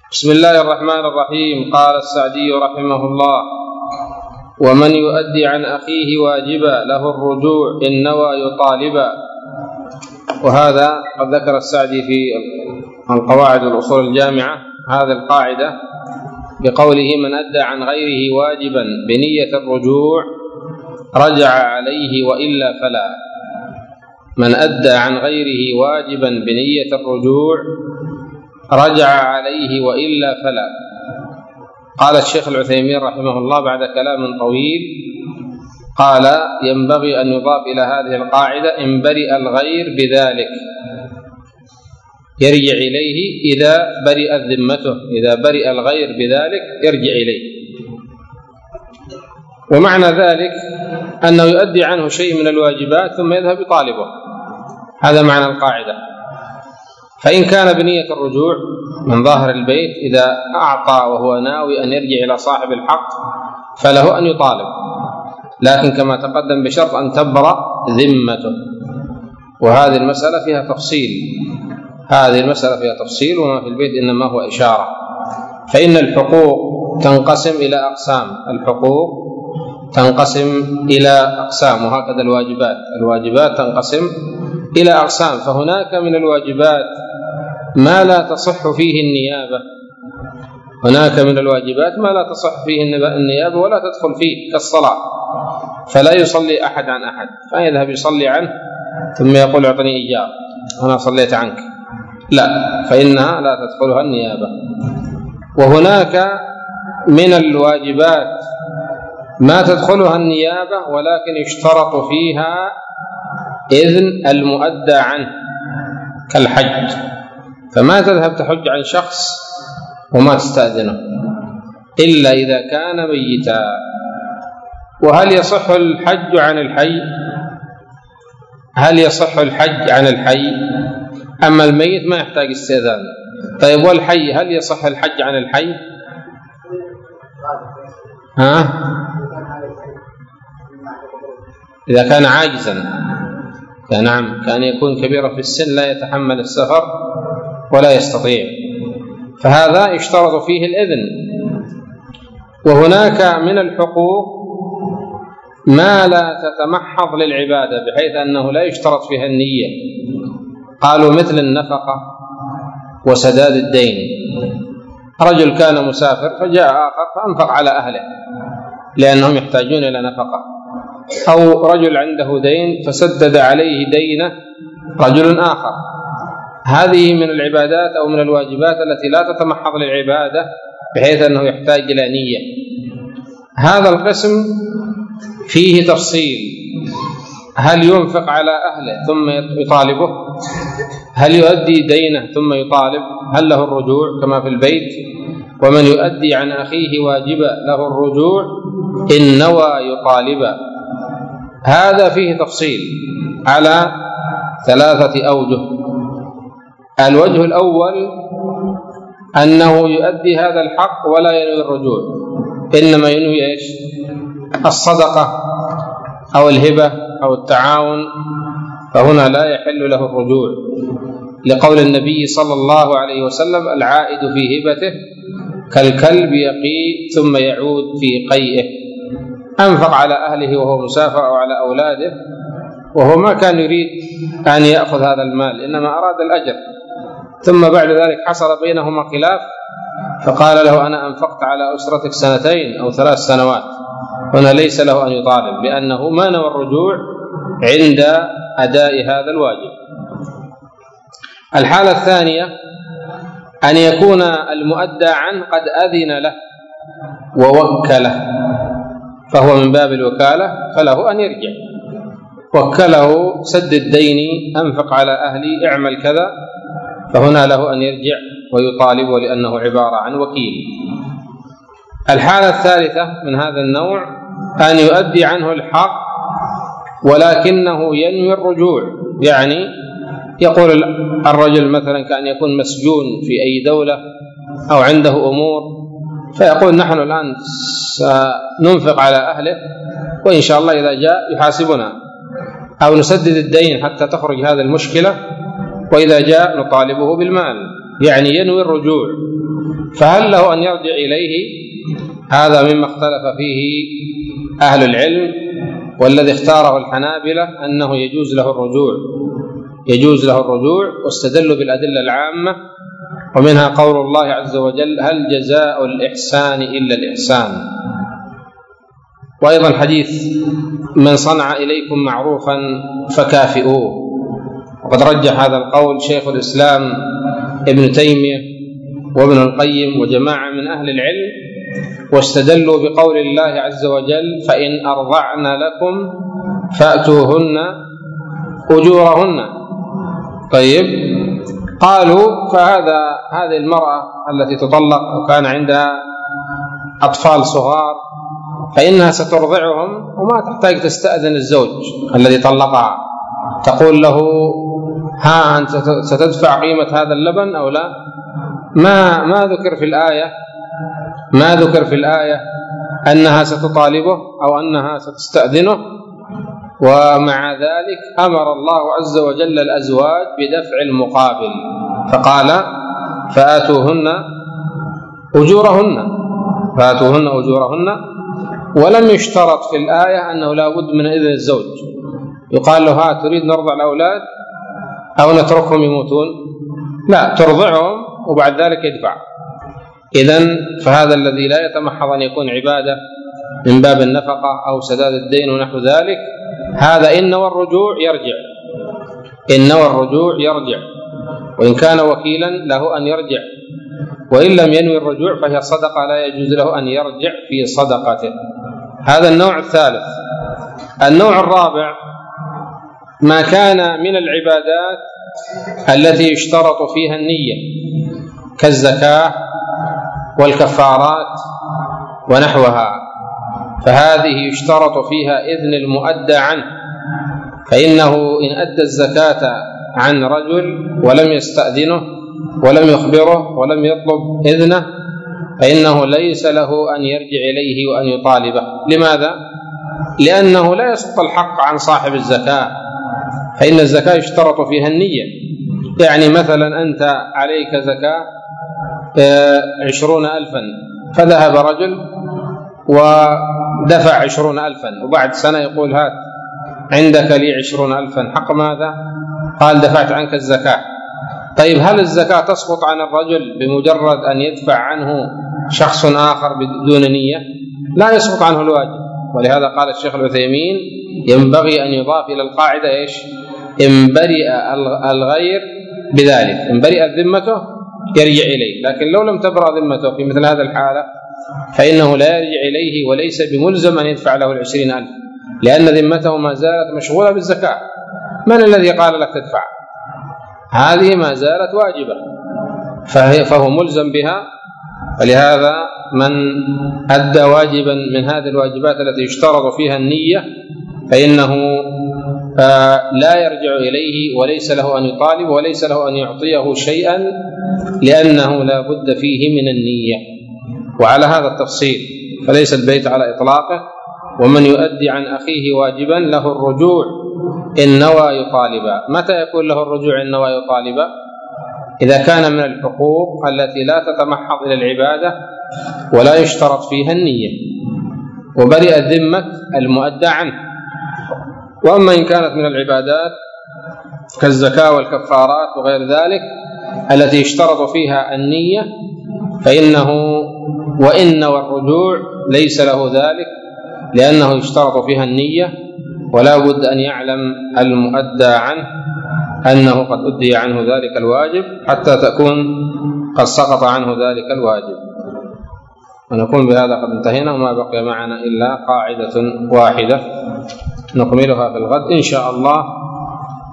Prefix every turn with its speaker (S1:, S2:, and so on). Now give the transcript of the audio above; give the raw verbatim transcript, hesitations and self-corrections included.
S1: بسم الله الرحمن الرحيم. قال السعدي رحمه الله: ومن يؤدي عن أخيه واجبا له الرجوع إن نوى يطالبا. وهذا قد ذكر السعدي في القواعد والأصول الجامعة هذه القاعدة بقوله: من أدى عن غيره واجبا بنية الرجوع رجع عليه وإلا فلا. من أدى عن غيره واجبا بنية الرجوع رجع عليه وإلا فلا. قال الشيخ العثيمين رحمه الله بعد كلام طويل، قال: ينبغي أن يضاف إلى هذه القاعدة: إن برئ الغير بذلك، يرجع إليه إذا برئت ذمته. إذا برئ الغير بذلك يرجع إليه. ومعنى ذلك أنه يؤدي عنه شيء من الواجبات ثم يذهب يطالبه. هذا معنى القاعدة. فإن كان بنية الرجوع من ظاهر البيت، إذا أعطى وهو ناوي أن يرجع إلى صاحب الحق فله أن يطالب، لكن كما تقدم بشرط أن تبرأ ذمته. وهذه المسألة فيها تفصيل هذه المسألة فيها تفصيل وما في البيت إنما هو إشارة. فإن الحقوق تنقسم إلى أقسام الحقوق تنقسم إلى أقسام وهكذا الواجبات الواجبات تنقسم إلى أقسام. فهناك من الواجبات ما لا تصح فيه النيابة هناك من الواجبات ما لا تصح فيه النيابة ولا تدخل فيه، كالصلاة، فلا يصلي أحد عن أحد، فيذهب يصلي عنه ثم يقول: اعطني إيجار أنا صليت عنك، لا، فإنها لا تدخلها النيابة. وهناك من الواجبات ما تدخلها النيابة ولكن يشترط فيها إذن المؤدى عنه، كالحج، فما تذهب تحج عن شخص وما تستأذنه إلا إذا كان ميتا. وهل يصح الحج عن الحي؟ هل يصح الحج عن الحي؟ أما الميت ما يحتاج استئذان. طيب والحي، هل يصح الحج عن الحي؟ ها؟ إذا كان عاجزا، نعم، كان يكون كبيرا في السن لا يتحمل السفر ولا يستطيع، فهذا يشترط فيه الإذن. وهناك من الحقوق ما لا تتمحض للعبادة بحيث أنه لا يشترط فيها النية. قالوا مثل النفقة وسداد الدين. رجل كان مسافر فجاء آخر فأنفق على أهله لأنهم يحتاجون إلى نفقة، أو رجل عنده دين فسدد عليه دينه رجل آخر. هذه من العبادات أو من الواجبات التي لا تتمحض للعبادة بحيث أنه يحتاج إلى نية. هذا القسم فيه تفصيل: هل ينفق على أهله ثم يطالبه؟ هل يؤدي دينه ثم يطالب؟ هل له الرجوع كما في البيت؟ ومن يؤدي عن أخيه واجبا له الرجوع إن نوى يطالبا. هذا فيه تفصيل على ثلاثة أوجه. الوجه الأول أنه يؤدي هذا الحق ولا ينوي الرجوع، إنما ينوي إيش؟ الصدقة أو الهبة أو التعاون، فهنا لا يحل له الرجوع، لقول النبي صلى الله عليه وسلم: العائد في هبته كالكلب يقي ثم يعود في قيئه. أنفق على أهله وهو مسافر أو على أولاده وهو ما كان يريد أن يأخذ هذا المال، إنما أراد الأجر، ثم بعد ذلك حصل بينهما خلاف فقال له: أنا أنفقت على أسرتك سنتين أو ثلاث سنوات. هنا ليس له أن يطالب لأنه ما نوى الرجوع عند أداء هذا الواجب. الحالة الثانية أن يكون المؤدى عنه قد أذن له ووكله، فهو من باب الوكالة، فله أن يرجع. وكله: سد الدين، أنفق على أهلي، اعمل كذا، فهنا له أن يرجع ويطالبه لأنه عبارة عن وكيل. الحالة الثالثة من هذا النوع أن يؤدي عنه الحق ولكنه ينوي الرجوع، يعني يقول الرجل مثلا كأن يكون مسجون في أي دولة أو عنده أمور، فيقول: نحن الآن سننفق على أهله وإن شاء الله إذا جاء يحاسبنا، أو نسدد الدين حتى تخرج هذه المشكلة وإذا جاء نطالبه بالمال، يعني ينوي الرجوع. فهل له أن يرجع إليه؟ هذا مما اختلف فيه أهل العلم، والذي اختاره الحنابلة أنه يجوز له الرجوع يجوز له الرجوع واستدلوا بالأدلة العامة، ومنها قول الله عز وجل: هل جزاء الإحسان إلا الإحسان. وأيضا حديث: من صنع إليكم معروفا فكافئوه. وقد رجح هذا القول شيخ الإسلام ابن تيمية وابن القيم وجماعة من أهل العلم، واستدلوا بقول الله عز وجل: فإن أرضعن لكم فأتوهن أجورهن. طيب، قالوا فهذا هذه المرأة التي تطلق وكان عندها أطفال صغار فإنها سترضعهم وما تحتاج تستأذن الزوج الذي طلقها، تقول له: ها أنت ستدفع قيمة هذا اللبن أو لا؟ ما ما ذكر في الآية ما ذكر في الآية أنها ستطالبه أو أنها ستستأذنه. ومع ذلك أمر الله عز وجل الأزواج بدفع المقابل، فقال: فآتوهن أجورهن فآتوهن أجورهن ولم يشترط في الآية أنه لا بد من إذن الزوج. يقال له: ها تريد نرضع الأولاد أو نتركهم يموتون؟ لا، ترضعهم وبعد ذلك يدفع. إذن فهذا الذي لا يتمحض أن يكون عبادة من باب النفقة أو سداد الدين ونحو ذلك، هذا إن نوى الرجوع يرجع إن نوى الرجوع يرجع وإن كان وكيلا له أن يرجع، وإن لم ينوي الرجوع فهي صدقة لا يجوز له أن يرجع في صدقته. هذا النوع الثالث. النوع الرابع: ما كان من العبادات التي يشترط فيها النية كالزكاة والكفارات ونحوها، فهذه يشترط فيها إذن المؤدى عنه، فإنه إن أدى الزكاة عن رجل ولم يستأذنه ولم يخبره ولم يطلب إذنه فإنه ليس له أن يرجع إليه وأن يطالبه. لماذا؟ لأنه لا يسقط الحق عن صاحب الزكاة، فإن الزكاة يشترط فيها النية. يعني مثلا أنت عليك زكاة عشرون ألفا، فذهب رجل ودفع عشرون ألفا، وبعد سنة يقول: هات عندك لي عشرون ألفا، حق ماذا؟ قال: دفعت عنك الزكاة. طيب، هل الزكاة تسقط عن الرجل بمجرد أن يدفع عنه شخص آخر بدون نية؟ لا يسقط عنه الواجب. ولهذا قال الشيخ العثيمين: ينبغي أن يضاف إلى القاعدة إيش؟ إن برئ الغير بذلك، إن برئت ذمته يرجع إليه. لكن لو لم تبرأ ذمته في مثل هذا الحالة فإنه لا يرجع إليه وليس بملزم أن يدفع له العشرين ألف، لأن ذمته ما زالت مشغولة بالزكاة. من الذي قال لك تدفع؟ هذه ما زالت واجبة فهو ملزم بها. ولهذا من أدى واجبا من هذه الواجبات التي يشترط فيها النية فإنه لا يرجع إليه وليس له أن يطالب وليس له أن يعطيه شيئا، لأنه لا بد فيه من النية. وعلى هذا التفصيل فليس البيت على إطلاقه. ومن يؤدي عن أخيه واجبا له الرجوع إن نوى يطالبا. متى يكون له الرجوع إن نوى يطالبا؟ إذا كان من الحقوق التي لا تتمحض إلى العبادة ولا يشترط فيها النية وبرئت ذمة المؤدى عنه. وأما إن كانت من العبادات كالزكاة والكفارات وغير ذلك التي يشترط فيها النية فإنه وإن نوى الرجوع ليس له ذلك، لأنه يشترط فيها النية، ولا بد أن يعلم المؤدى عنه أنه قد أدي عنه ذلك الواجب حتى تكون قد سقط عنه ذلك الواجب. ونكون بهذا قد انتهينا، وما بقي معنا إلا قاعدة واحدة نكملها في الغد إن شاء الله.